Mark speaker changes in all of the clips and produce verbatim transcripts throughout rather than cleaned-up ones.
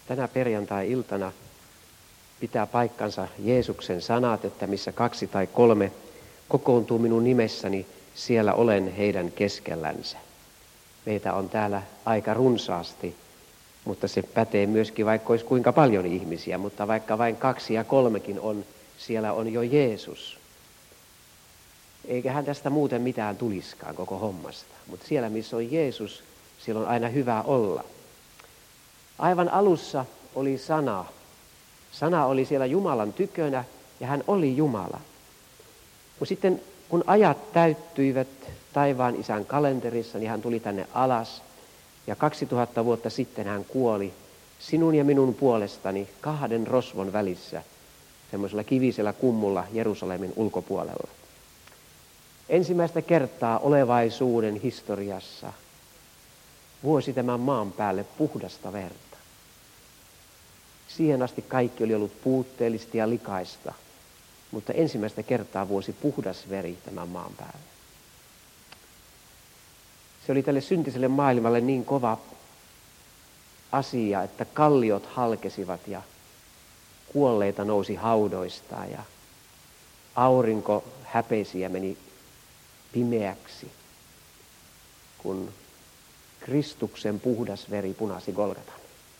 Speaker 1: Tänä perjantai-iltana pitää paikkansa Jeesuksen sanat, että missä kaksi tai kolme kokoontuu minun nimessäni, siellä olen heidän keskellänsä. Meitä on täällä aika runsaasti, mutta se pätee myöskin, vaikka olisi kuinka paljon ihmisiä, mutta vaikka vain kaksi ja kolmekin on, siellä on jo Jeesus. Eiköhän tästä muuten mitään tuliskaan koko hommasta, mutta siellä missä on Jeesus, siellä on aina hyvä olla. Aivan alussa oli sana. Sana oli siellä Jumalan tykönä ja hän oli Jumala. Mutta sitten kun ajat täyttyivät taivaan isän kalenterissa, niin hän tuli tänne alas. Ja kaksituhatta vuotta sitten hän kuoli sinun ja minun puolestani kahden rosvon välissä, semmoisella kivisellä kummulla Jerusalemin ulkopuolella. Ensimmäistä kertaa olevaisuuden historiassa vuosi tämän maan päälle puhdasta verta. Siihen asti kaikki oli ollut puutteellista ja likaista, mutta ensimmäistä kertaa vuosi puhdas veri tämän maan päälle. Se oli tälle syntiselle maailmalle niin kova asia, että kalliot halkesivat ja kuolleita nousi haudoistaan ja aurinko häpesi ja meni pimeäksi, kun Kristuksen puhdas veri punasi Golgatan.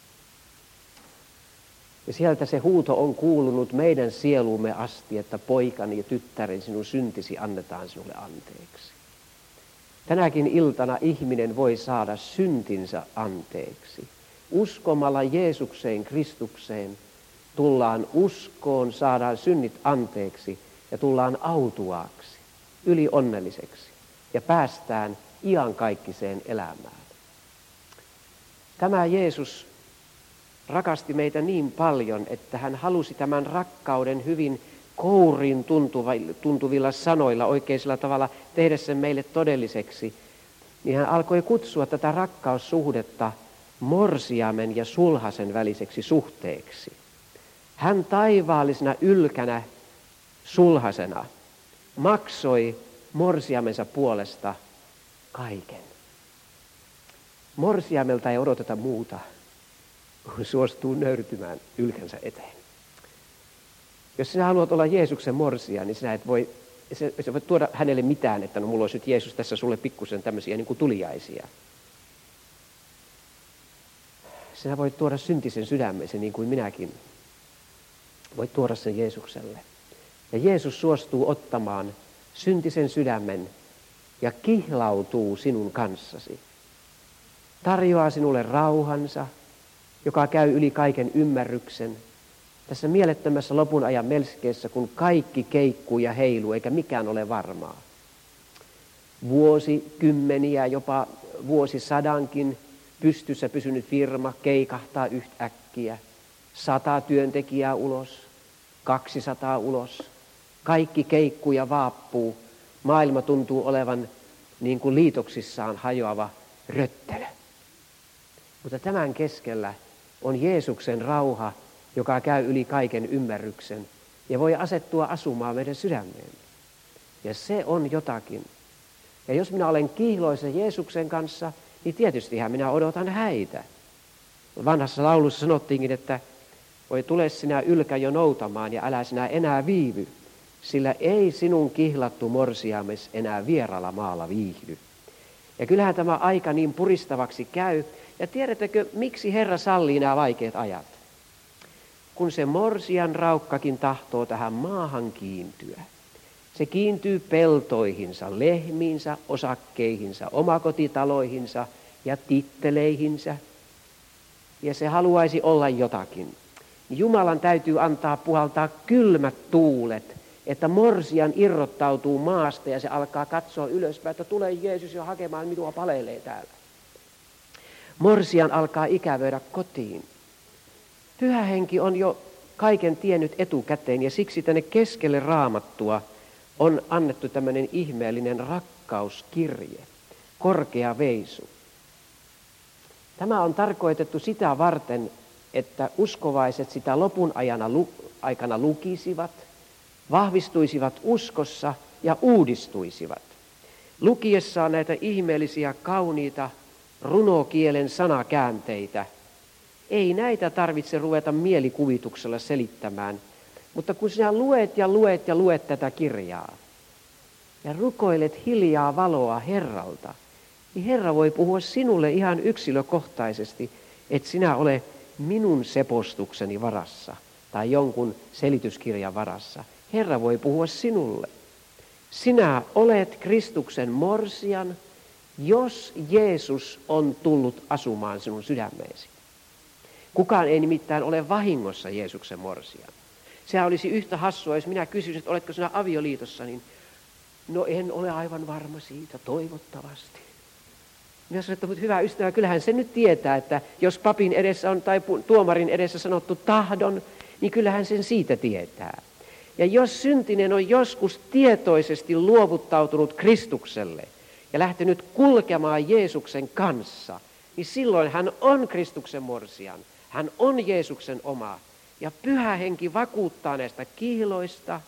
Speaker 1: Ja sieltä se huuto on kuulunut meidän sieluumme asti, että poikani ja tyttären sinun syntisi annetaan sinulle anteeksi. Tänäkin iltana ihminen voi saada syntinsä anteeksi. Uskomalla Jeesukseen, Kristukseen, tullaan uskoon, saadaan synnit anteeksi ja tullaan autuaaksi, ylionnelliseksi ja päästään iankaikkiseen elämään. Tämä Jeesus rakasti meitä niin paljon, että hän halusi tämän rakkauden hyvin kourin tuntuvilla sanoilla oikeisella tavalla tehdä sen meille todelliseksi. Niin hän alkoi kutsua tätä rakkaussuhdetta morsiamen ja sulhasen väliseksi suhteeksi. Hän taivaallisena ylkänä sulhasena maksoi morsiamensa puolesta kaiken. Morsiamelta ei odoteta muuta, kun suostuu nöyrtymään ylkänsä eteen. Jos sinä haluat olla Jeesuksen morsia, niin sinä et voi, sinä voit tuoda hänelle mitään, että no mulla olisi nyt Jeesus tässä sulle pikkusen tämmöisiä niin kuin tuliaisia. Sinä voit tuoda syntisen sydämesi niin kuin minäkin. Voit tuoda sen Jeesukselle. Ja Jeesus suostuu ottamaan syntisen sydämen ja kihlautuu sinun kanssasi. Tarjoaa sinulle rauhansa, joka käy yli kaiken ymmärryksen. Tässä mielettömässä lopun ajan melskeessä, kun kaikki keikkuu ja heiluu, eikä mikään ole varmaa. Vuosikymmeniä, jopa vuosisadankin pystyssä pysynyt firma keikahtaa yhtäkkiä. Sata työntekijää ulos, kaksisataa ulos. Kaikki keikkuu ja vaappuu. Maailma tuntuu olevan niin kuin liitoksissaan hajoava röttelö. Mutta tämän keskellä on Jeesuksen rauha, joka käy yli kaiken ymmärryksen ja voi asettua asumaan meidän sydämeen. Ja se on jotakin. Ja jos minä olen kiihloissa Jeesuksen kanssa, niin tietystihän minä odotan häitä. Vanhassa laulussa sanottiinkin, että voi tule sinä ylkä jo noutamaan ja älä sinä enää viivy, sillä ei sinun kihlattu morsiames enää vieralla maalla viihdy. Ja kyllähän tämä aika niin puristavaksi käy. Ja tiedättekö, miksi Herra sallii nämä vaikeat ajat? Kun se morsian raukkakin tahtoo tähän maahan kiintyä. Se kiintyy peltoihinsa, lehmiinsä, osakkeihinsa, omakotitaloihinsa ja titteleihinsä. Ja se haluaisi olla jotakin. Jumalan täytyy antaa puhaltaa kylmät tuulet, että morsian irrottautuu maasta ja se alkaa katsoa ylöspäin, että tulee Jeesus jo hakemaan, minua paleilee täällä. Morsian alkaa ikävöidä kotiin. Pyhä henki on jo kaiken tiennyt etukäteen ja siksi tänne keskelle Raamattua on annettu tämmöinen ihmeellinen rakkauskirje, korkea veisu. Tämä on tarkoitettu sitä varten, että uskovaiset sitä lopun ajana, aikana lukisivat, vahvistuisivat uskossa ja uudistuisivat. Lukiessaan näitä ihmeellisiä, kauniita runokielen sanakäänteitä Ei näitä tarvitse ruveta mielikuvituksella selittämään, mutta kun sinä luet ja luet ja luet tätä kirjaa ja rukoilet hiljaa valoa Herralta, niin Herra voi puhua sinulle ihan yksilökohtaisesti, että sinä ole minun sepostukseni varassa tai jonkun selityskirjan varassa. Herra voi puhua sinulle. Sinä olet Kristuksen morsian, jos Jeesus on tullut asumaan sinun sydämeesi. Kukaan ei nimittäin ole vahingossa Jeesuksen morsian. Sehän olisi yhtä hassua, jos minä kysyisin, että oletko sinä avioliitossa, niin no en ole aivan varma siitä, toivottavasti. Minä sanoin, että mutta hyvä ystävä, kyllähän se nyt tietää, että jos papin edessä on tai tuomarin edessä sanottu tahdon, niin kyllähän sen siitä tietää. Ja jos syntinen on joskus tietoisesti luovuttautunut Kristukselle ja lähtenyt kulkemaan Jeesuksen kanssa, niin silloin hän on Kristuksen morsian. Hän on Jeesuksen oma. Ja Pyhä Henki vakuuttaa näistä kihloista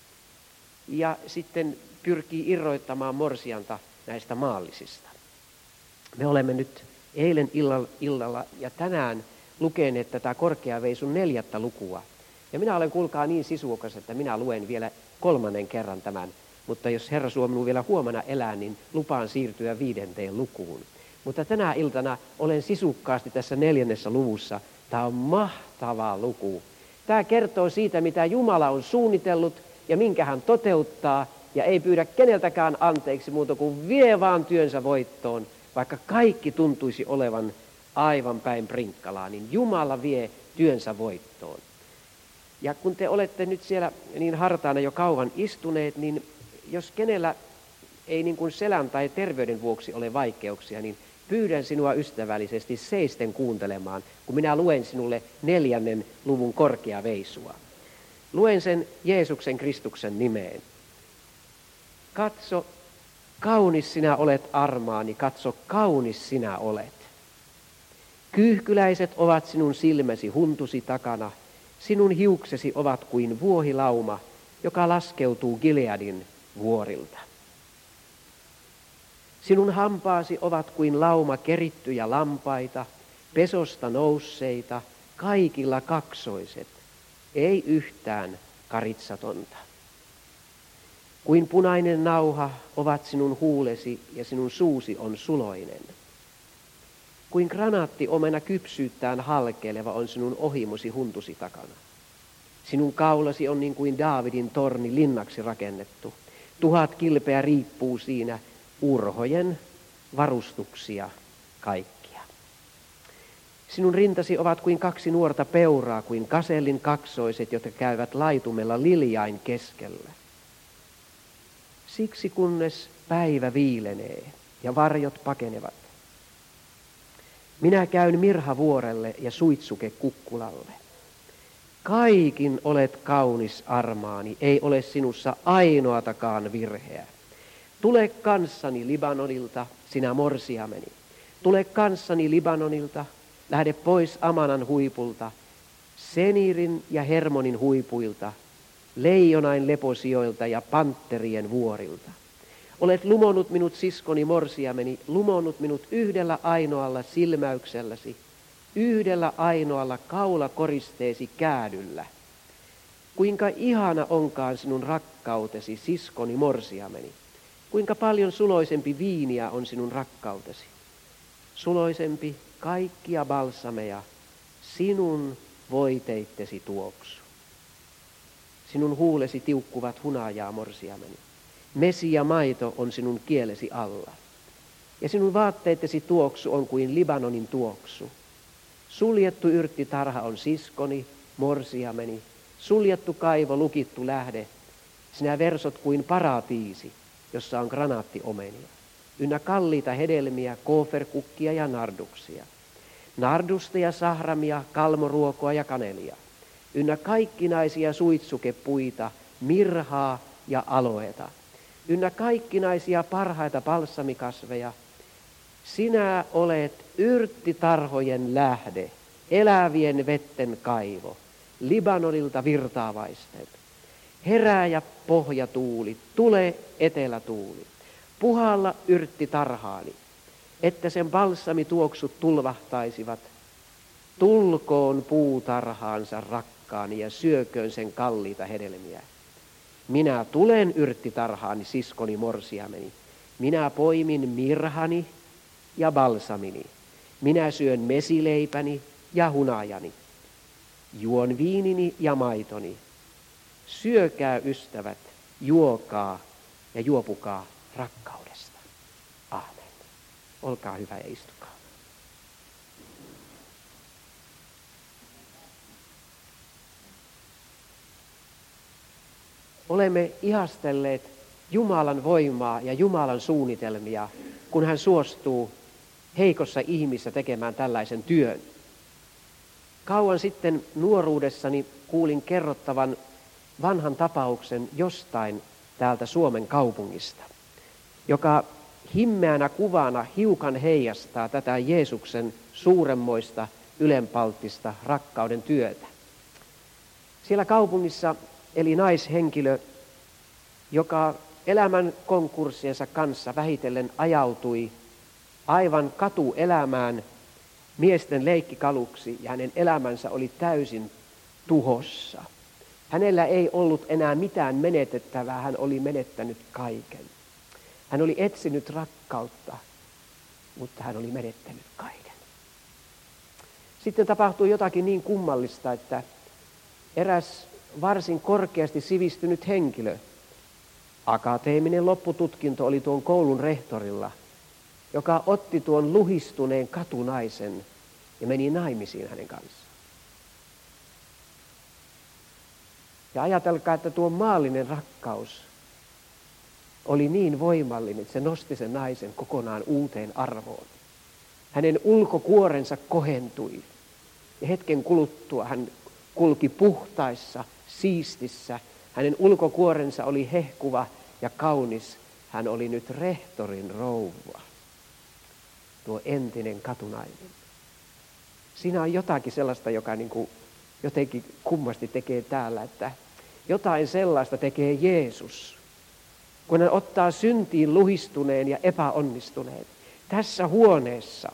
Speaker 1: ja sitten pyrkii irroittamaan morsianta näistä maallisista. Me olemme nyt eilen illalla ja tänään lukeneet tätä Korkeaveisun neljättä lukua. Ja minä olen, kuulkaa, niin sisukas, että minä luen vielä kolmannen kerran tämän. Mutta jos Herra suo minun vielä huomenna elää, niin lupaan siirtyä viidenteen lukuun. Mutta tänä iltana olen sisukkaasti tässä neljännessä luvussa. Tämä on mahtava luku. Tämä kertoo siitä, mitä Jumala on suunnitellut ja minkä hän toteuttaa. Ja ei pyydä keneltäkään anteeksi muuta kuin vie vaan työnsä voittoon. Vaikka kaikki tuntuisi olevan aivan päin prinkkalaa, niin Jumala vie työnsä voittoon. Ja kun te olette nyt siellä niin hartaana jo kauan istuneet, niin jos kenellä ei niin kuin selän tai terveyden vuoksi ole vaikeuksia, niin pyydän sinua ystävällisesti seisten kuuntelemaan, kun minä luen sinulle neljännen luvun Korkeaveisua. Luen sen Jeesuksen Kristuksen nimeen. Katso, kaunis sinä olet armaani, katso, kaunis sinä olet. Kyyhkyläiset ovat sinun silmäsi huntusi takana, sinun hiuksesi ovat kuin vuohilauma, joka laskeutuu Gileadin vuorilta. Sinun hampaasi ovat kuin lauma kerittyjä lampaita, pesosta nousseita, kaikilla kaksoiset, ei yhtään karitsatonta. Kuin punainen nauha ovat sinun huulesi ja sinun suusi on suloinen. Kuin granaattiomena kypsyyttään halkeileva on sinun ohimosi huntusi takana. Sinun kaulasi on niin kuin Daavidin torni linnaksi rakennettu. Tuhat kilpeä riippuu siinä, urhojen varustuksia kaikkia. Sinun rintasi ovat kuin kaksi nuorta peuraa, kuin kasellin kaksoiset, jotka käyvät laitumella liljain keskellä. Siksi kunnes päivä viilenee ja varjot pakenevat. Minä käyn mirhavuorelle ja suitsuke kukkulalle. Kaikin olet kaunis armaani, ei ole sinussa ainoatakaan virheä. Tule kanssani Libanonilta, sinä morsiameni. Tule kanssani Libanonilta, lähde pois Amanan huipulta, Senirin ja Hermonin huipuilta, leijonain leposijoilta ja pantterien vuorilta. Olet lumonnut minut siskoni morsiameni, lumonnut minut yhdellä ainoalla silmäykselläsi, yhdellä ainoalla kaulakoristeesi käädyllä. Kuinka ihana onkaan sinun rakkautesi, siskoni morsiameni. Kuinka paljon suloisempi viiniä on sinun rakkautesi. Suloisempi kaikkia balsameja, sinun voiteittesi tuoksu. Sinun huulesi tiukkuvat hunajaa morsiameni. Mesi ja maito on sinun kielesi alla. Ja sinun vaatteittesi tuoksu on kuin Libanonin tuoksu. Suljettu yrttitarha on siskoni, morsiameni. Suljettu kaivo, lukittu lähde. Sinä versot kuin paratiisi, jossa on granaattiomenia. Ynnä kalliita hedelmiä, kooferkukkia ja narduksia. Nardusta ja sahramia, kalmoruokoa ja kanelia. Ynnä kaikkinaisia suitsukepuita, mirhaa ja aloeta. Ynnä kaikkinaisia parhaita balsamikasveja. Sinä olet yrttitarhojen lähde, elävien vetten kaivo, Libanonilta virtaavaisten. Herää ja pohjatuuli, tule etelätuuli, puhalla yrttitarhaani, että sen balsamituoksut tulvahtaisivat. tulkoon puutarhaansa rakkaani ja syököön sen kalliita hedelmiä. Minä tulen yrttitarhaani siskoni morsiameni. Minä poimin mirhani ja balsamini. Minä syön mesileipäni ja hunajani. Juon viinini ja maitoni. Syökää ystävät, juokaa ja juopukaa rakkaudesta. Aamen. Olkaa hyvä ja istukaa. Olemme ihastelleet Jumalan voimaa ja Jumalan suunnitelmia, kun hän suostuu heikossa ihmisessä tekemään tällaisen työn. Kauan sitten nuoruudessani kuulin kerrottavan vanhan tapauksen jostain täältä Suomen kaupungista, joka himmeänä kuvana hiukan heijastaa tätä Jeesuksen suuremmoista ylenpalttista rakkauden työtä. Siellä kaupungissa eli naishenkilö, joka elämän konkurssiensa kanssa vähitellen ajautui aivan katuelämään miesten leikkikaluksi ja hänen elämänsä oli täysin tuhossa. Hänellä ei ollut enää mitään menetettävää, hän oli menettänyt kaiken. Hän oli etsinyt rakkautta, mutta hän oli menettänyt kaiken. Sitten tapahtui jotakin niin kummallista, että eräs varsin korkeasti sivistynyt henkilö, akateeminen loppututkinto oli tuon koulun rehtorilla, joka otti tuon luhistuneen katunaisen ja meni naimisiin hänen kanssaan. Ja ajatelkaa, että tuo maallinen rakkaus oli niin voimallinen, että se nosti sen naisen kokonaan uuteen arvoon. Hänen ulkokuorensa kohentui ja hetken kuluttua hän kulki puhtaissa, siistissä. Hänen ulkokuorensa oli hehkuva ja kaunis. Hän oli nyt rehtorin rouva, tuo entinen katunainen. Siinä on jotakin sellaista, joka niin kuin jotenkin kummasti tekee täällä, että jotain sellaista tekee Jeesus, kun hän ottaa syntiin luhistuneen ja epäonnistuneen tässä huoneessa,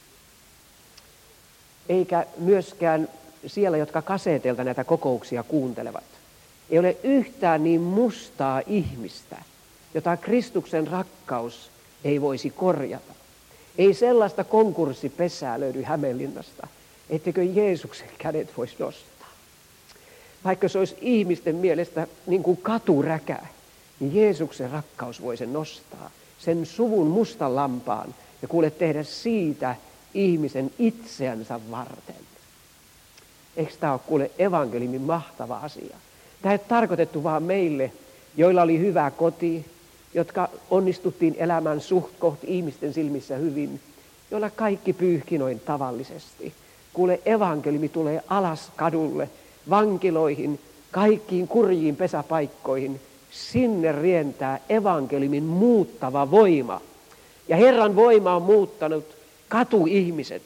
Speaker 1: eikä myöskään siellä, jotka kaseetelta näitä kokouksia kuuntelevat. Ei ole yhtään niin mustaa ihmistä, jota Kristuksen rakkaus ei voisi korjata. Ei sellaista konkurssipesää löydy Hämeenlinnasta, ettekö Jeesuksen kädet voisi nostaa. Vaikka se olisi ihmisten mielestä niin kuin katuräkä, niin Jeesuksen rakkaus voi sen nostaa. Sen suvun mustan lampaan ja kuule tehdä siitä ihmisen itseänsä varten. Eikö tämä ole kuule evankeliumin mahtava asia? Tämä ei tarkoitettu vaan meille, joilla oli hyvä koti, jotka onnistuttiin elämään suht kohti ihmisten silmissä hyvin, joilla kaikki pyyhki noin tavallisesti. Kuule, evankeliumi tulee alas kadulle, vankiloihin, kaikkiin kurjiin pesäpaikkoihin. Sinne rientää evankeliumin muuttava voima. Ja Herran voima on muuttanut katuihmiset,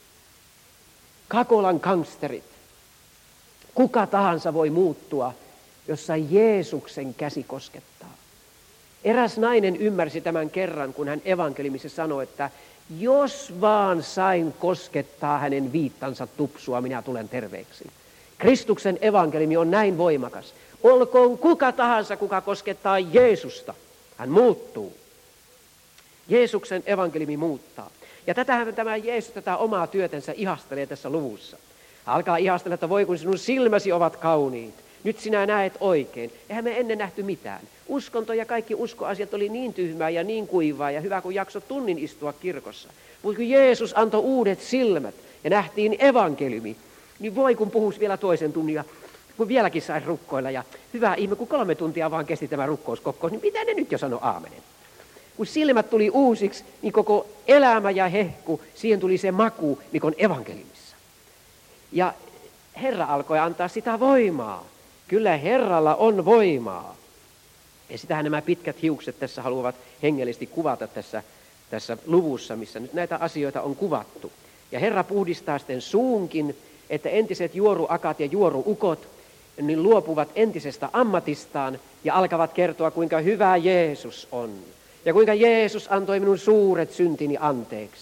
Speaker 1: Kakolan gangsterit. Kuka tahansa voi muuttua, jossa Jeesuksen käsi koskettaa. Eräs nainen ymmärsi tämän kerran, kun hän evankeliumissa sanoi, että jos vaan sain koskettaa hänen viittansa tupsua, minä tulen terveeksi. Kristuksen evankeliumi on näin voimakas. Olkoon kuka tahansa, kuka koskettaa Jeesusta. Hän muuttuu. Jeesuksen evankeliumi muuttaa. Ja tätähän tämä Jeesus tätä omaa työtänsä ihastelee tässä luvussa. Alkaa ihastella, että voi kun sinun silmäsi ovat kauniit. Nyt sinä näet oikein. Eihän me ennen nähty mitään. Uskonto ja kaikki uskoasiat oli niin tyhmää ja niin kuivaa ja hyvä kun jakso tunnin istua kirkossa. Mutta kun Jeesus antoi uudet silmät ja nähtiin evankeliumi, niin voi kun puhuisi vielä toisen tunnin ja kun vieläkin saisi rukkoilla. Ja hyvä ihme, kun kolme tuntia vaan kesti tämä rukkouskokous, niin mitä ne nyt jo sanoi aamenen? Kun silmät tuli uusiksi, niin koko elämä ja hehku, siihen tuli se maku, mikä on evankeliumissa. Ja Herra alkoi antaa sitä voimaa. Kyllä Herralla on voimaa. Ja sitähän nämä pitkät hiukset tässä haluavat hengellisesti kuvata tässä, tässä luvussa, missä nyt näitä asioita on kuvattu. Ja Herra puhdistaa sitten suunkin, että entiset juoruakat ja juoruukot niin luopuvat entisestä ammatistaan ja alkavat kertoa, kuinka hyvä Jeesus on. Ja kuinka Jeesus antoi minun suuret syntini anteeksi.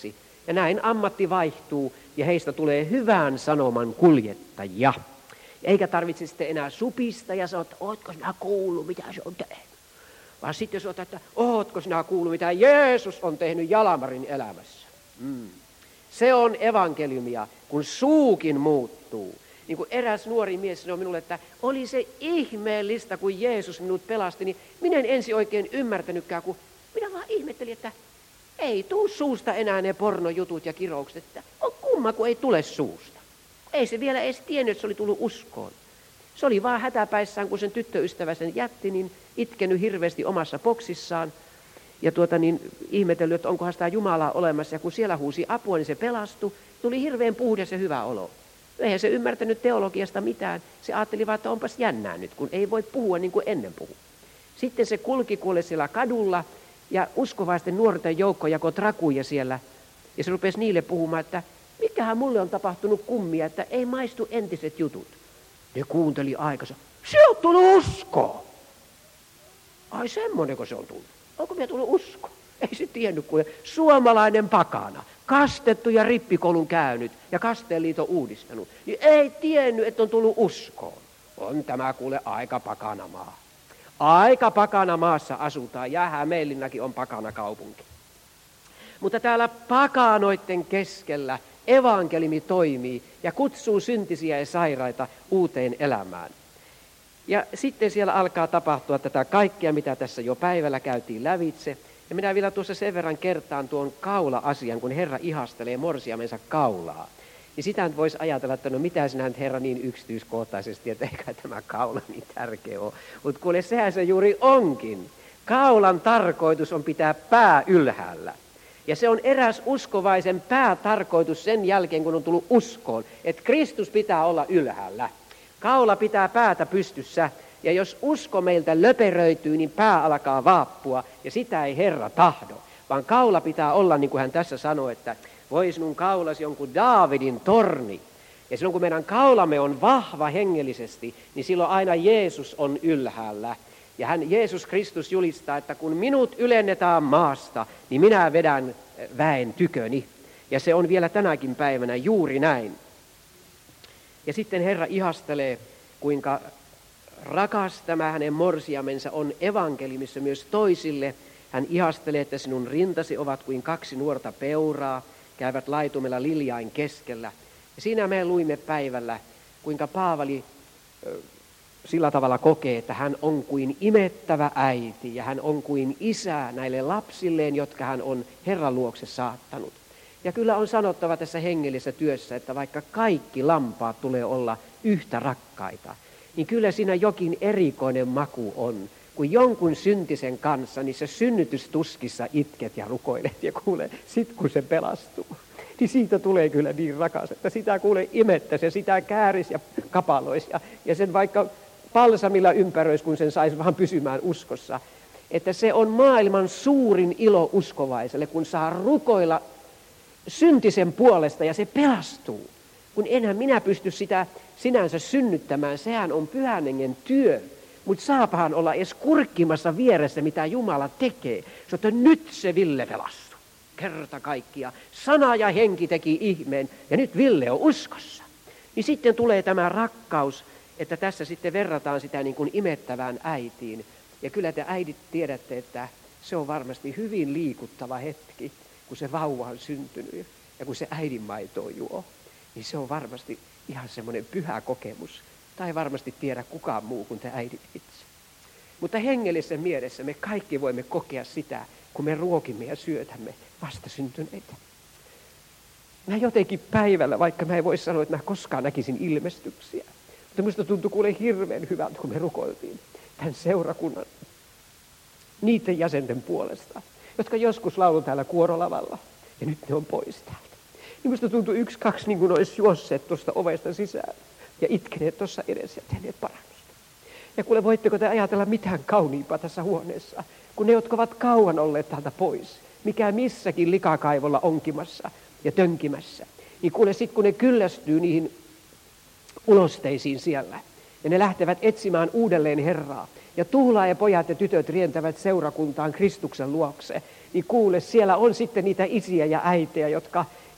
Speaker 1: Ja näin ammatti vaihtuu ja heistä tulee hyvän sanoman kuljettajia. Eikä tarvitse sitten enää supista ja sanoa, että ootko sinä kuullut, mitä se on tehnyt. Vaan sitten sanoa, että ootko sinä kuullut, mitä Jeesus on tehnyt Jalmarin elämässä. Mm. Se on evankeliumia, kun suukin muuttuu. Niin kuin eräs nuori mies sanoi minulle, että oli se ihmeellistä, kun Jeesus minut pelasti, niin minä en ensin oikein ymmärtänytkään, kun minä vaan ihmettelin, että ei tuu suusta enää ne pornojutut ja kiroukset, että on kumma, kun ei tule suusta. Ei se vielä edes tiennyt, että se oli tullut uskoon. Se oli vaan hätäpäissään, kun sen tyttöystävä sen jätti, niin itkenyt hirveästi omassa boksissaan. Ja tuota niin ihmetellyt, että onkohan sitä Jumalaa olemassa. Ja kun siellä huusi apua, niin se pelastui. Tuli hirveän puhdas ja hyvä olo. Eihän se ymmärtänyt teologiasta mitään. Se ajatteli vaan, että onpas jännää nyt, kun ei voi puhua niin kuin ennen puhui. Sitten se kulki kuule siellä kadulla ja uskovaisten nuorten joukko jakoi trakuja siellä. Ja se rupesi niille puhumaan, että mikähän mulle on tapahtunut kummia, että ei maistu entiset jutut. Ne kuunteli aikansa. Se on tullut uskoon. Ai semmonenko se on tullut? Onko minä tullut usko? Ei se tiennyt, kun suomalainen pakana, kastettu ja rippikoulun käynyt ja Kasteeliiton uudistanut, niin ei tiennyt, että on tullut uskoon. On tämä kuule aika pakana maa. Aika pakana maassa asutaan ja Hämeenlinnakin on pakana kaupunki. Mutta täällä pakanoiden keskellä evankeliumi toimii ja kutsuu syntisiä ja sairaita uuteen elämään. Ja sitten siellä alkaa tapahtua tätä kaikkea, mitä tässä jo päivällä käytiin lävitse. Ja minä vielä tuossa sen verran kertaan tuon kaula-asian, kun Herra ihastelee morsiamensa kaulaa. Niin sitä nyt voisi ajatella, että no mitä sinä nyt Herra niin yksityiskohtaisesti, että eikä tämä kaula niin tärkeä ole. Mutta kuule, sehän se juuri onkin. Kaulan tarkoitus on pitää pää ylhäällä. Ja se on eräs uskovaisen päätarkoitus sen jälkeen, kun on tullut uskoon, että Kristus pitää olla ylhäällä. Kaula pitää päätä pystyssä, ja jos usko meiltä löperöityy, niin pää alkaa vaappua, ja sitä ei Herra tahdo. Vaan kaula pitää olla, niin kuin hän tässä sanoi, että voi sinun kaulasi jonkun Daavidin torni. Ja silloin kun meidän kaulamme on vahva hengellisesti, niin silloin aina Jeesus on ylhäällä. Ja hän, Jeesus Kristus julistaa, että kun minut ylennetään maasta, niin minä vedän väen tyköni. Ja se on vielä tänäkin päivänä juuri näin. Ja sitten Herra ihastelee, kuinka rakas tämä hänen morsiamensa on evankeliumissa myös toisille. Hän ihastelee, että sinun rintasi ovat kuin kaksi nuorta peuraa, käyvät laitumella liljain keskellä. Ja siinä me luimme päivällä, kuinka Paavali sillä tavalla kokee, että hän on kuin imettävä äiti ja hän on kuin isä näille lapsilleen, jotka hän on Herran luokse saattanut. Ja kyllä on sanottava tässä hengellisessä työssä, että vaikka kaikki lampaat tulee olla yhtä rakkaita, niin kyllä siinä jokin erikoinen maku on. Kun jonkun syntisen kanssa, niin se synnytystuskissa itket ja rukoilet ja kuule, sit kun se pelastuu, niin siitä tulee kyllä niin rakas, että sitä kuule imettäisi ja sitä kääris ja kapaloisi ja, ja sen vaikka palsamilla ympäröisi, kun sen saisi vaan pysymään uskossa. Että se on maailman suurin ilo uskovaiselle, kun saa rukoilla syntisen puolesta ja se pelastuu. Kun enhän minä pysty sitä sinänsä synnyttämään, sehän on Pyhän Hengen työ. Mutta saapahan olla edes kurkkimassa vieressä, mitä Jumala tekee. Se että nyt se Ville pelastui. Kerta kaikkia. Sana ja henki teki ihmeen ja nyt Ville on uskossa. Niin sitten tulee tämä rakkaus, että tässä sitten verrataan sitä niin kuin imettävään äitiin. Ja kyllä te äidit tiedätte, että se on varmasti hyvin liikuttava hetki, kun se vauva on syntynyt ja kun se äidin maitoa juo. Niin se on varmasti ihan semmoinen pyhä kokemus. Tai varmasti tiedä kukaan muu kuin te äidit itse. Mutta hengellisessä mielessä me kaikki voimme kokea sitä, kun me ruokimme ja syötämme vastasyntyneitä. Mä jotenkin päivällä, vaikka mä en voi sanoa, että mä koskaan näkisin ilmestyksiä. Mutta minusta tuntui kuule hirveän hyvältä, kun me rukoiltiin tämän seurakunnan niiden jäsenten puolesta, jotka joskus laulu täällä kuorolavalla. Ja nyt ne on pois täältä. Niin minusta tuntui yksi, kaksi, niin kuin olisi juosseet tuosta ovesta sisään. Ja itkeneet tuossa edessä ja tehneet parannusta. Ja kuule, voitteko te ajatella mitään kauniimpaa tässä huoneessa, kun ne, jotka ovat kauan olleet täältä pois, mikä missäkin likakaivolla onkimassa ja tönkimässä, niin kuule sit kun ne kyllästyy niihin ulosteisiin siellä, ja ne lähtevät etsimään uudelleen Herraa, ja Tuulaa ja pojat ja tytöt rientävät seurakuntaan Kristuksen luokse, niin kuule, siellä on sitten niitä isiä ja äitejä, jotka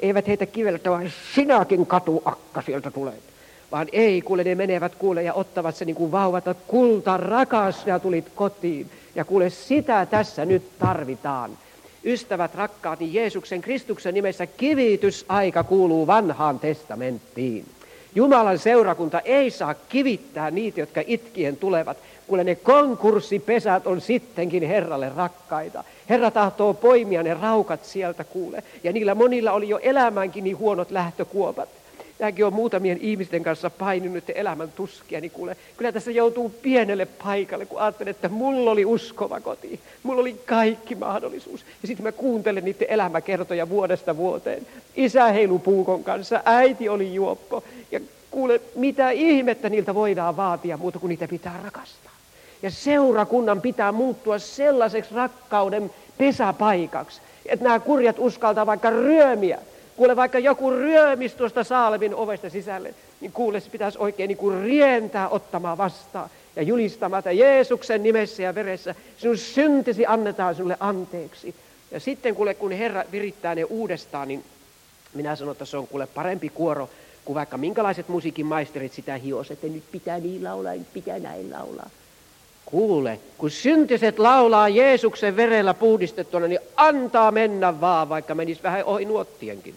Speaker 1: eivät heitä kivellä, että vaan sinäkin katuakka sieltä tulet. Vaan ei, kuule ne menevät kuule ja ottavat se niin kuin vauvat, että kulta rakas ja tulit kotiin. Ja kuule sitä tässä nyt tarvitaan. Ystävät rakkaat, niin Jeesuksen Kristuksen nimessä kivitysaika kuuluu vanhaan testamenttiin. Jumalan seurakunta ei saa kivittää niitä, jotka itkien tulevat. Kuule ne konkurssipesät on sittenkin Herralle rakkaita. Herra tahtoo poimia ne raukat sieltä kuule. Ja niillä monilla oli jo elämäänkin niin huonot lähtökuopat. Tämäkin on muutamien ihmisten kanssa paininut elämän tuskia, niin kuule, kyllä tässä joutuu pienelle paikalle, kun ajattelen, että mulla oli uskova koti. Mulla oli kaikki mahdollisuus. Ja sitten mä kuuntelen niiden elämäkertoja vuodesta vuoteen. Isä heilu puukon kanssa, äiti oli juoppo. Ja kuule, mitä ihmettä niiltä voidaan vaatia muuta kuin niitä pitää rakastaa. Ja seurakunnan pitää muuttua sellaiseksi rakkauden pesäpaikaksi, että nämä kurjat uskaltaa vaikka ryömiä. Kuule, vaikka joku ryömisi tuosta Saalemin ovesta sisälle, niin kuule, se pitäisi oikein niin kuin rientää ottamaan vastaan ja julistamaan, että Jeesuksen nimessä ja veressä sinun syntisi annetaan sinulle anteeksi. Ja sitten kuule, kun Herra virittää ne uudestaan, niin minä sanon, että se on kuule parempi kuoro kuin vaikka minkälaiset musiikin maisterit sitä hios, että nyt pitää niin laulaa, nyt pitää näin laulaa. Kuule, kun syntiset laulaa Jeesuksen verellä puhdistettuna, niin antaa mennä vaan, vaikka menisi vähän ohi nuottienkin.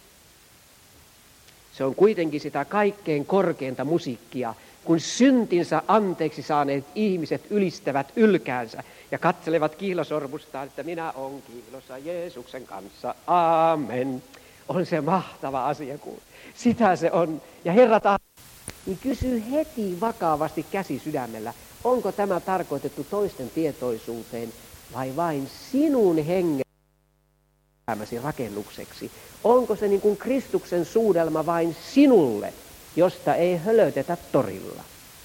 Speaker 1: Se on kuitenkin sitä kaikkein korkeinta musiikkia, kun syntinsä anteeksi saaneet ihmiset ylistävät ylkäänsä ja katselevat kihlasormustaan, että minä olen kihlossa Jeesuksen kanssa. Aamen. On se mahtava asia, kuule. Sitä se on. Ja Herra tahtoo, niin kysyy heti vakavasti käsi sydämellä, onko tämä tarkoitettu toisten tietoisuuteen vai vain sinun hengen elämäsi rakennukseksi? Onko se niin kuin Kristuksen suudelma vain sinulle, josta ei hölötetä torilla?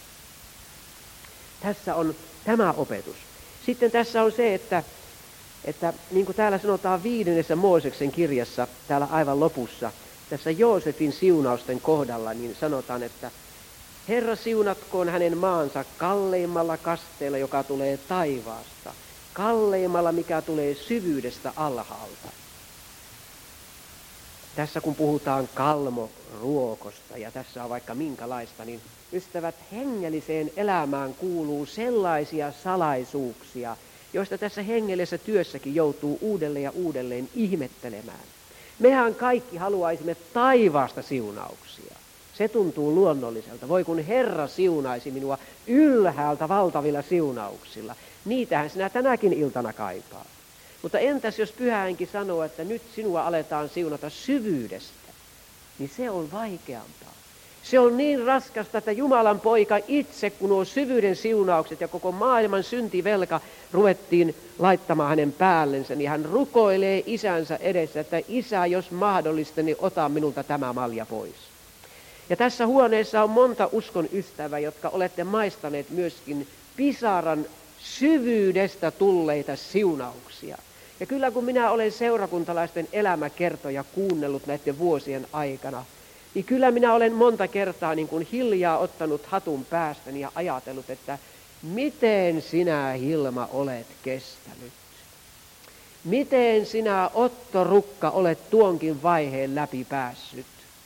Speaker 1: Tässä on tämä opetus. Sitten tässä on se, että, että niin kuin täällä sanotaan viidennessä Mooseksen kirjassa, täällä aivan lopussa, tässä Joosefin siunausten kohdalla, niin sanotaan, että Herra siunatkoon hänen maansa kalleimmalla kasteella, joka tulee taivaasta, kalleimmalla, mikä tulee syvyydestä alhaalta. Tässä kun puhutaan kalmoruokosta ja tässä on vaikka minkälaista, niin ystävät, hengelliseen elämään kuuluu sellaisia salaisuuksia, joista tässä hengellisessä työssäkin joutuu uudelleen ja uudelleen ihmettelemään. Mehän kaikki haluaisimme taivaasta siunauksia. Se tuntuu luonnolliselta. Voi kun Herra siunaisi minua ylhäältä valtavilla siunauksilla. Niitähän sinä tänäkin iltana kaipaa. Mutta entäs jos Pyhä Henki sanoo, että nyt sinua aletaan siunata syvyydestä, niin se on vaikeampaa. Se on niin raskasta, että Jumalan poika itse, kun nuo syvyyden siunaukset ja koko maailman syntivelka ruvettiin laittamaan hänen päällensä, niin hän rukoilee isänsä edessä, että isä, jos mahdollista, niin ota minulta tämä malja pois. Ja tässä huoneessa on monta uskon ystävää, jotka olette maistaneet myöskin pisaran syvyydestä tulleita siunauksia. Ja kyllä kun minä olen seurakuntalaisten elämäkertoja kuunnellut näiden vuosien aikana, niin kyllä minä olen monta kertaa niin kuin hiljaa ottanut hatun päästäni ja ajatellut, että miten sinä, Hilma, olet kestänyt? Miten sinä, Otto Rukka, olet tuonkin vaiheen läpi päässyt?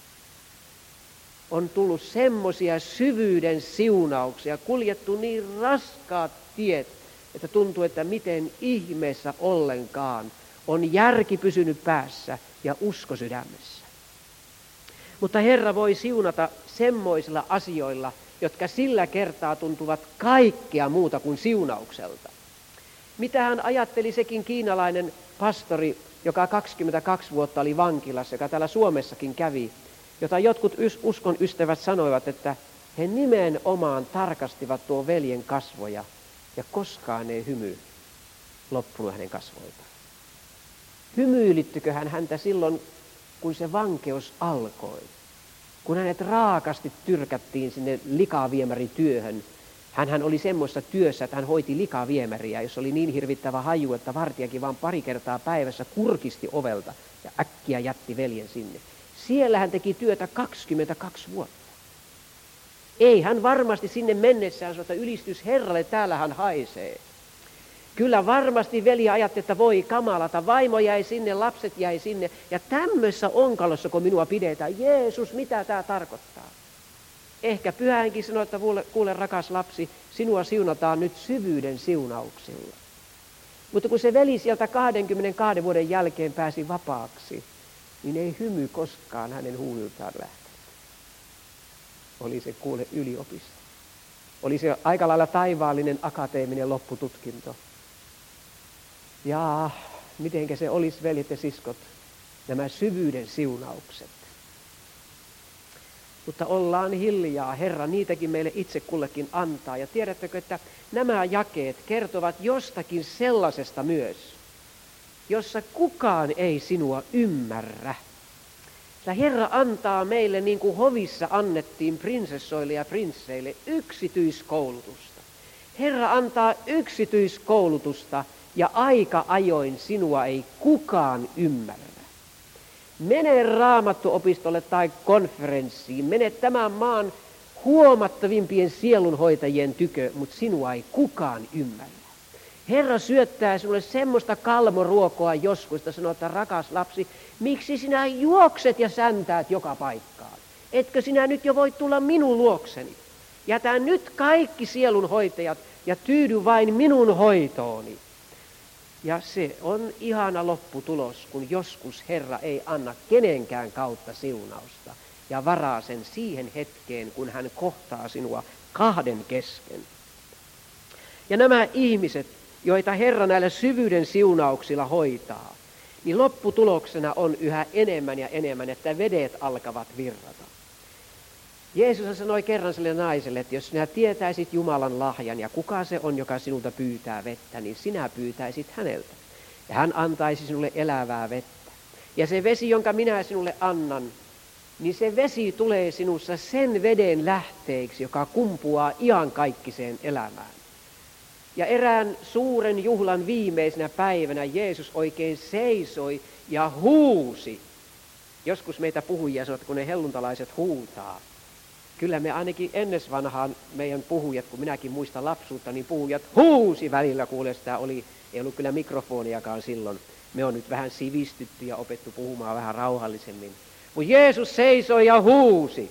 Speaker 1: On tullut semmoisia syvyyden siunauksia, kuljettu niin raskaat tiet, että tuntuu, että miten ihmeessä ollenkaan on järki pysynyt päässä ja usko sydämessä. Mutta Herra voi siunata semmoisilla asioilla, jotka sillä kertaa tuntuvat kaikkea muuta kuin siunaukselta. Mitä hän ajatteli sekin kiinalainen pastori, joka kaksikymmentäkaksi vuotta oli vankilassa, joka täällä Suomessakin kävi, jota jotkut uskon ystävät sanoivat, että he nimenomaan tarkastivat tuon veljen kasvoja ja koskaan ei hymy loppunut hänen kasvoiltaan. Hymyilittikö hän häntä silloin, kun se vankeus alkoi? Kun hänet raakasti tyrkättiin sinne likaviemerityöhön. Hänhän oli semmoista työssä, että hän hoiti likaviemäriä, jos oli niin hirvittävä haju, että vartijakin vaan pari kertaa päivässä kurkisti ovelta ja äkkiä jätti veljen sinne. Siellä hän teki työtä kaksikymmentäkaksi vuotta. Ei hän varmasti sinne mennessään sanoi, että ylistys Herralle, täällä hän haisee. Kyllä varmasti veli ajatteli, että voi kamalata, vaimo jäi sinne, lapset jäi sinne. Ja tämmöisessä onkalossa, kun minua pidetään, Jeesus, mitä tämä tarkoittaa? Ehkä pyhänkin sanoi, että kuule, kuule rakas lapsi, sinua siunataan nyt syvyyden siunauksilla. Mutta kun se veli sieltä kaksikymmentäkaksi vuoden jälkeen pääsi vapaaksi, niin ei hymy koskaan hänen huuliltaan lähtenyt. Oli se kuule yliopisto. Oli se aika lailla taivaallinen akateeminen loppututkinto. Ja mitenkä se olisi, veljet ja siskot, nämä syvyyden siunaukset. Mutta ollaan hiljaa, Herra niitäkin meille itse kullekin antaa. Ja tiedättekö, että nämä jakeet kertovat jostakin sellaisesta myös, jossa kukaan ei sinua ymmärrä. Sillä Herra antaa meille, niin kuin hovissa annettiin prinsessoille ja prinsseille, yksityiskoulutusta. Herra antaa yksityiskoulutusta ja aika ajoin sinua ei kukaan ymmärrä. Mene raamattuopistolle tai konferenssiin, mene tämän maan huomattavimpien sielunhoitajien tykö, mutta sinua ei kukaan ymmärrä. Herra syöttää sinulle semmoista kalmoruokoa joskus, että sanoo, että rakas lapsi, miksi sinä juokset ja säntäät joka paikkaan? Etkö sinä nyt jo voi tulla minun luokseni? Jätä nyt kaikki sielunhoitajat ja tyydy vain minun hoitooni. Ja se on ihana lopputulos, kun joskus Herra ei anna kenenkään kautta siunausta ja varaa sen siihen hetkeen, kun hän kohtaa sinua kahden kesken. Ja nämä ihmiset, joita Herra näillä syvyyden siunauksilla hoitaa, niin lopputuloksena on yhä enemmän ja enemmän, että vedet alkavat virrata. Jeesus sanoi kerran sille naiselle, että jos sinä tietäisit Jumalan lahjan ja kuka se on, joka sinulta pyytää vettä, niin sinä pyytäisit häneltä. Ja hän antaisi sinulle elävää vettä. Ja se vesi, jonka minä sinulle annan, niin se vesi tulee sinussa sen veden lähteeksi, joka kumpuaa iankaikkiseen elämään. Ja erään suuren juhlan viimeisenä päivänä Jeesus oikein seisoi ja huusi. Joskus meitä puhujia sanoo, että kun ne helluntalaiset huutaa. Kyllä me ainakin ennesvanhaan meidän puhujat, kun minäkin muistan lapsuutta, niin puhujat huusi välillä, kuule sitä oli, ei ollut kyllä mikrofoniakaan silloin. Me on nyt vähän sivistytty ja opettu puhumaan vähän rauhallisemmin. Mutta Jeesus seisoi ja huusi.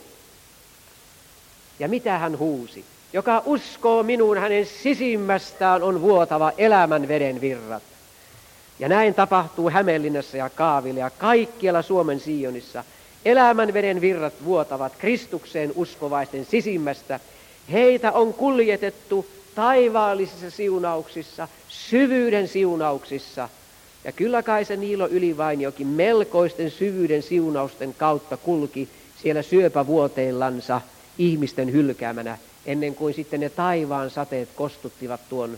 Speaker 1: Ja mitä hän huusi? Joka uskoo minuun, hänen sisimmästään on vuotava elämän veden virrat. Ja näin tapahtuu Hämeenlinnassa ja Kaavilla ja kaikkialla Suomen Sionissa. Elämän veden virrat vuotavat Kristukseen uskovaisten sisimmästä. Heitä on kuljetettu taivaallisissa siunauksissa, syvyyden siunauksissa. Ja kyllä kai se Niilo Ylivainiokin melkoisten syvyyden siunausten kautta kulki siellä syöpävuoteillansa ihmisten hylkäämänä, ennen kuin sitten ne taivaan sateet kostuttivat tuon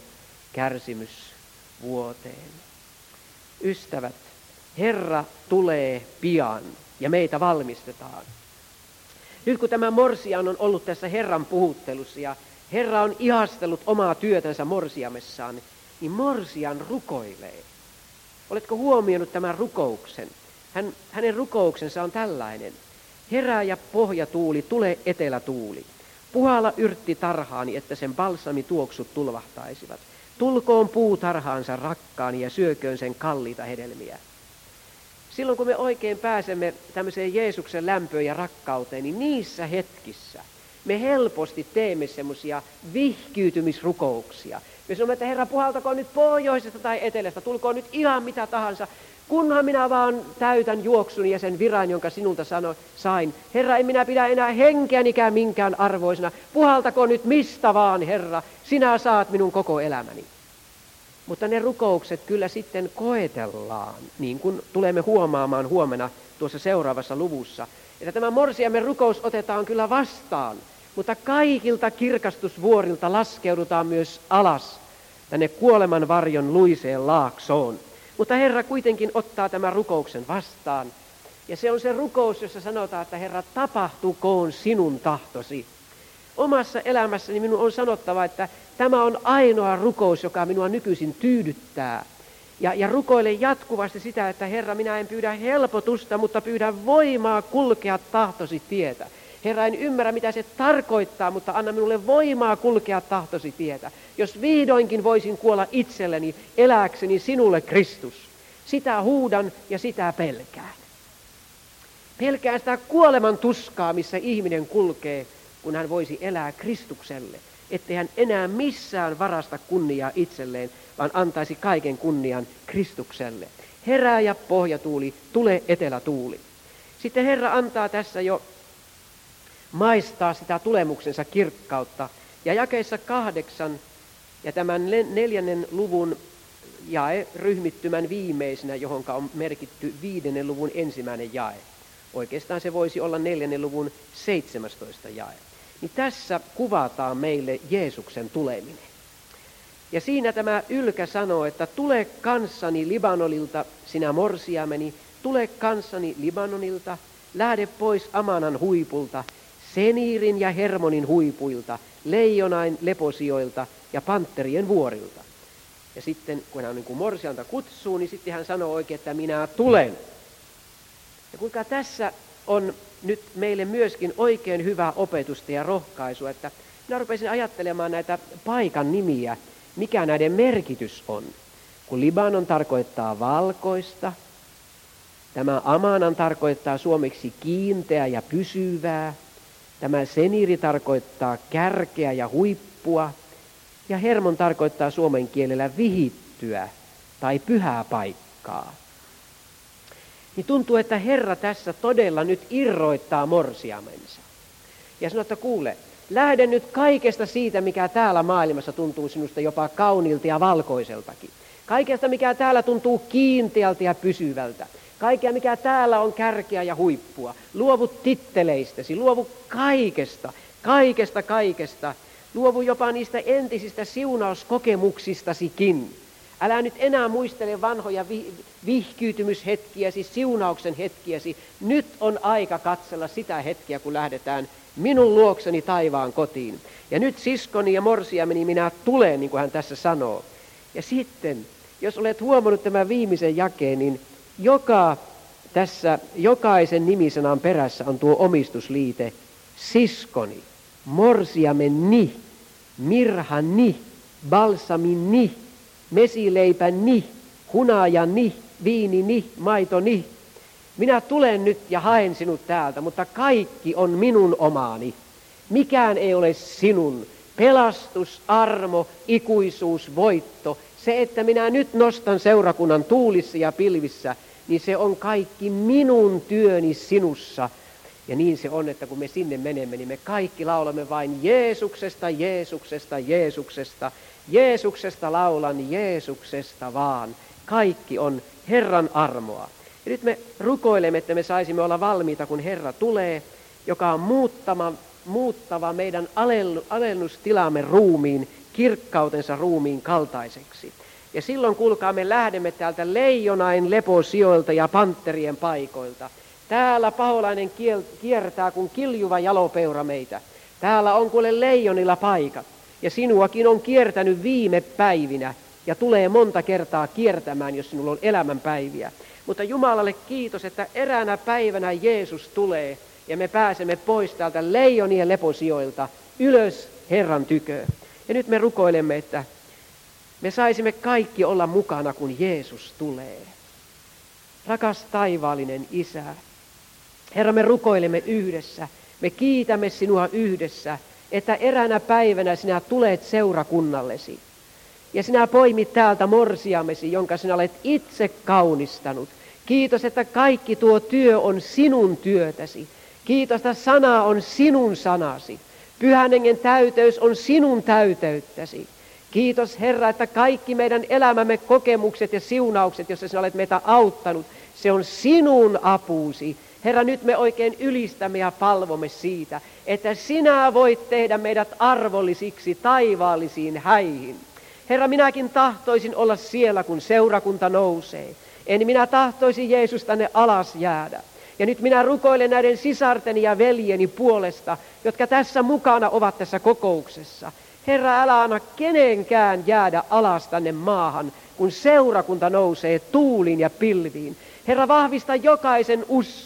Speaker 1: kärsimysvuoteen. Ystävät, Herra tulee pian ja meitä valmistetaan. Nyt kun tämä morsian on ollut tässä Herran puhuttelussa ja Herra on ihastellut omaa työtänsä morsiamessaan, niin morsian rukoilee. Oletko huomioinut tämän rukouksen? Hän, hänen rukouksensa on tällainen. Herää ja pohjatuuli, tule etelätuuli. Puhalla yrtti tarhaani, että sen balsamituoksut tulvahtaisivat. Tulkoon puutarhaansa rakkaani ja syököön sen kalliita hedelmiä. Silloin kun me oikein pääsemme tämmöiseen Jeesuksen lämpöön ja rakkauteen, niin niissä hetkissä me helposti teemme semmoisia vihkyytymisrukouksia. Me sanomme, että Herra, puhaltakoon nyt pohjoisesta tai etelästä, tulkoon nyt ihan mitä tahansa, kunhan minä vaan täytän juoksuni ja sen viran, jonka sinulta sano, sain. Herra, en minä pidä enää henkeänikään minkään arvoisena. Puhaltakoon nyt mistä vaan, Herra, sinä saat minun koko elämäni. Mutta ne rukoukset kyllä sitten koetellaan, niin kuin tulemme huomaamaan huomenna tuossa seuraavassa luvussa. Että tämä morsiamen rukous otetaan kyllä vastaan, mutta kaikilta kirkastusvuorilta laskeudutaan myös alas tänne kuoleman varjon luiseen laaksoon. Mutta Herra kuitenkin ottaa tämän rukouksen vastaan. Ja se on se rukous, jossa sanotaan, että Herra, tapahtukoon sinun tahtosi. Omassa elämässäni minun on sanottava, että tämä on ainoa rukous, joka minua nykyisin tyydyttää. Ja, ja rukoilen jatkuvasti sitä, että Herra, minä en pyydä helpotusta, mutta pyydän voimaa kulkea tahtosi tietä. Herra, en ymmärrä mitä se tarkoittaa, mutta anna minulle voimaa kulkea tahtosi tietä. Jos vihdoinkin voisin kuolla itselleni, elääkseni sinulle Kristus. Sitä huudan ja sitä pelkään. Pelkään sitä kuoleman tuskaa, missä ihminen kulkee, kun hän voisi elää Kristukselle. Ettei hän enää missään varasta kunniaa itselleen, vaan antaisi kaiken kunnian Kristukselle. Herää ja pohjatuuli, tule etelätuuli. Sitten Herra antaa tässä jo maistaa sitä tulemuksensa kirkkautta. Ja jakeessa kahdeksan ja tämän neljännen luvun jae ryhmittymän viimeisenä, johonka on merkitty viidennen luvun ensimmäinen jae. Oikeastaan se voisi olla neljännen luvun seitsemästoista jae. Niin tässä kuvataan meille Jeesuksen tuleminen. Ja siinä tämä ylkä sanoo, että tule kanssani Libanonilta, sinä morsiameni, tule kanssani Libanonilta, lähde pois Amanan huipulta, Seniirin ja Hermonin huipuilta, Leijonain leposijoilta ja Pantterien vuorilta. Ja sitten kun hän niin kuin morsianta kutsuu, niin sitten hän sanoo oikein, että minä tulen. Ja kuinka tässä on nyt meille myöskin oikein hyvää opetusta ja rohkaisua, että minä rupesin ajattelemaan näitä paikan nimiä, mikä näiden merkitys on. Kun Libanon tarkoittaa valkoista, tämä Amanan tarkoittaa suomeksi kiinteä ja pysyvää, tämä Seniiri tarkoittaa kärkeä ja huippua, ja Hermon tarkoittaa suomen kielellä vihittyä tai pyhää paikkaa. Niin tuntuu, että Herra tässä todella nyt irroittaa morsiamensa. Ja sanoo, että kuule, lähde nyt kaikesta siitä, mikä täällä maailmassa tuntuu sinusta jopa kauniilta ja valkoiseltakin. Kaikesta, mikä täällä tuntuu kiinteältä ja pysyvältä. Kaikkea, mikä täällä on kärkeä ja huippua. Luovu titteleistäsi, luovu kaikesta, kaikesta, kaikesta. Luovu jopa niistä entisistä siunauskokemuksistasikin. Älä nyt enää muistele vanhoja vi- vihkyytymyshetkiäsi, siunauksen hetkiäsi. Nyt on aika katsella sitä hetkeä, kun lähdetään minun luokseni taivaan kotiin. Ja nyt siskoni ja morsiameni minä tulen, niin kuin hän tässä sanoo. Ja sitten, jos olet huomannut tämän viimeisen jakeen, niin joka tässä jokaisen nimisanan perässä on tuo omistusliite siskoni, morsiameni, mirhani, balsamini, mesileipäni, hunajani, viinini, maitoni. Minä tulen nyt ja haen sinut täältä, mutta kaikki on minun omaani. Mikään ei ole sinun. Pelastus, armo, ikuisuus, voitto. Se, että minä nyt nostan seurakunnan tuulissa ja pilvissä, niin se on kaikki minun työni sinussa. Ja niin se on, että kun me sinne menemme, niin me kaikki laulamme vain Jeesuksesta, Jeesuksesta, Jeesuksesta. Jeesuksesta laulan, Jeesuksesta vaan. Kaikki on Herran armoa. Ja nyt me rukoilemme, että me saisimme olla valmiita, kun Herra tulee, joka on muuttama, muuttava meidän alennustilaamme ruumiin, kirkkautensa ruumiin kaltaiseksi. Ja silloin, kuulkaa, me lähdemme täältä Leijonain leposijoilta ja Pantterien paikoilta. Täällä paholainen kiertää kuin kiljuva jalopeura meitä. Täällä on kuule leijonilla paikat. Ja sinuakin on kiertänyt viime päivinä ja tulee monta kertaa kiertämään, jos sinulla on elämänpäiviä. Mutta Jumalalle kiitos, että eräänä päivänä Jeesus tulee ja me pääsemme pois täältä leijonien leposijoilta ylös Herran tyköön. Ja nyt me rukoilemme, että me saisimme kaikki olla mukana, kun Jeesus tulee. Rakas taivaallinen Isä, Herra, me rukoilemme yhdessä, me kiitämme sinua yhdessä, että eräänä päivänä sinä tulet seurakunnallesi. Ja sinä poimit täältä morsiamesi, jonka sinä olet itse kaunistanut. Kiitos, että kaikki tuo työ on sinun työtäsi. Kiitos, että sana on sinun sanasi. Pyhän Hengen täyteys on sinun täyteyttäsi. Kiitos, Herra, että kaikki meidän elämämme kokemukset ja siunaukset, joissa sinä olet meitä auttanut, se on sinun apuusi. Herra, nyt me oikein ylistämme ja palvomme siitä, että sinä voit tehdä meidät arvollisiksi taivaallisiin häihin. Herra, minäkin tahtoisin olla siellä, kun seurakunta nousee. En minä tahtoisin Jeesus tänne alas jäädä. Ja nyt minä rukoilen näiden sisarteni ja veljeni puolesta, jotka tässä mukana ovat tässä kokouksessa. Herra, älä anna kenenkään jäädä alas tänne maahan, kun seurakunta nousee tuuliin ja pilviin. Herra, vahvista jokaisen usko.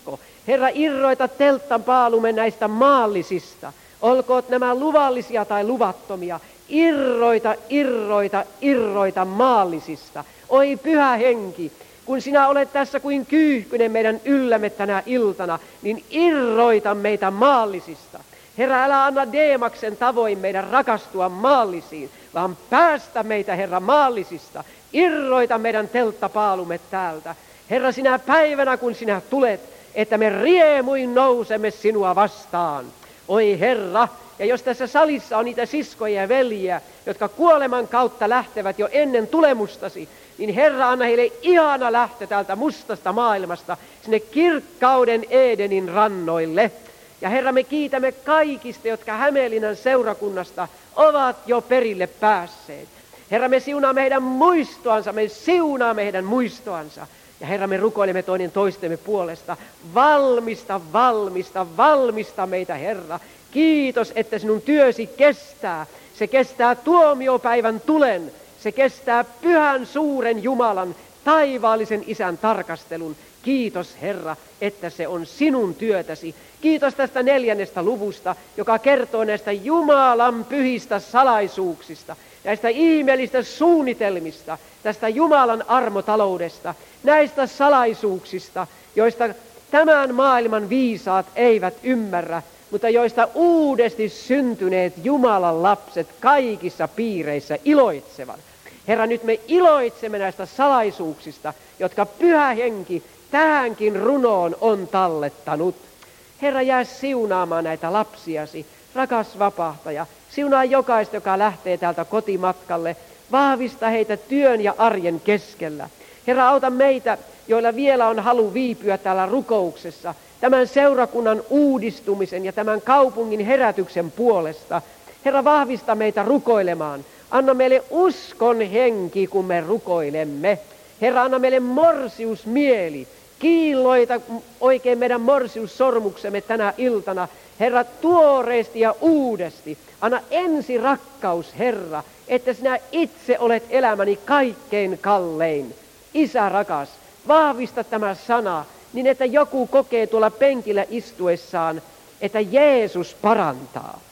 Speaker 1: Herra, irroita telttan paalumme näistä maallisista. Olkoot nämä luvallisia tai luvattomia. Irroita, irroita, irroita maallisista. Oi Pyhä Henki, kun sinä olet tässä kuin kyyhkynen meidän yllämme tänä iltana, niin irroita meitä maallisista. Herra, älä anna Deemaksen tavoin meidän rakastua maallisiin, vaan päästä meitä, Herra, maallisista. Irroita meidän telttapaalumme täältä. Herra, sinä päivänä, kun sinä tulet, että me riemuin nousemme sinua vastaan. Oi Herra, ja jos tässä salissa on niitä siskoja ja veljiä, jotka kuoleman kautta lähtevät jo ennen tulemustasi, niin Herra, anna heille ihana lähtö täältä mustasta maailmasta sinne kirkkauden Edenin rannoille. Ja Herra, me kiitämme kaikista, jotka Hämeenlinnan seurakunnasta ovat jo perille päässeet. Herra, me siunaamme heidän muistoansa, me siunaamme heidän muistoansa. Ja Herra, me rukoilemme toinen toistemme puolesta. Valmista, valmista, valmista meitä, Herra. Kiitos, että sinun työsi kestää. Se kestää tuomiopäivän tulen. Se kestää pyhän suuren Jumalan, taivaallisen Isän tarkastelun. Kiitos, Herra, että se on sinun työtäsi. Kiitos tästä neljännestä luvusta, joka kertoo näistä Jumalan pyhistä salaisuuksista, näistä ihmeellistä suunnitelmista, tästä Jumalan armotaloudesta, näistä salaisuuksista, joista tämän maailman viisaat eivät ymmärrä, mutta joista uudesti syntyneet Jumalan lapset kaikissa piireissä iloitsevat. Herra, nyt me iloitsemme näistä salaisuuksista, jotka Pyhä Henki tähänkin runoon on tallettanut. Herra, jää siunaamaan näitä lapsiasi, rakas vapahtaja. Siunaa jokaista, joka lähtee täältä kotimatkalle. Vahvista heitä työn ja arjen keskellä. Herra, auta meitä, joilla vielä on halu viipyä täällä rukouksessa, tämän seurakunnan uudistumisen ja tämän kaupungin herätyksen puolesta. Herra, vahvista meitä rukoilemaan. Anna meille uskon henki, kun me rukoilemme. Herra, anna meille morsiusmieli. Kiilloita oikein meidän morsiussormuksemme tänä iltana. Herra, tuoreesti ja uudesti. Anna ensi rakkaus, Herra, että sinä itse olet elämäni kaikkein kallein. Isä rakas, vahvista tämä sana, niin että joku kokee tuolla penkillä istuessaan, että Jeesus parantaa.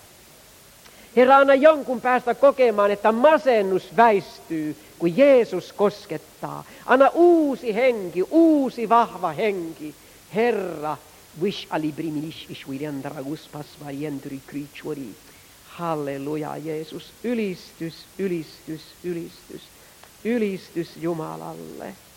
Speaker 1: Herra, anna jonkun päästä kokemaan, että masennus väistyy, kun Jeesus koskettaa. Anna uusi henki, uusi vahva henki. Herra, wish alibriminish ishwiliandragus pasvarienturi krichori. Halleluja, Jeesus. Ylistys, ylistys, ylistys. Ylistys Jumalalle.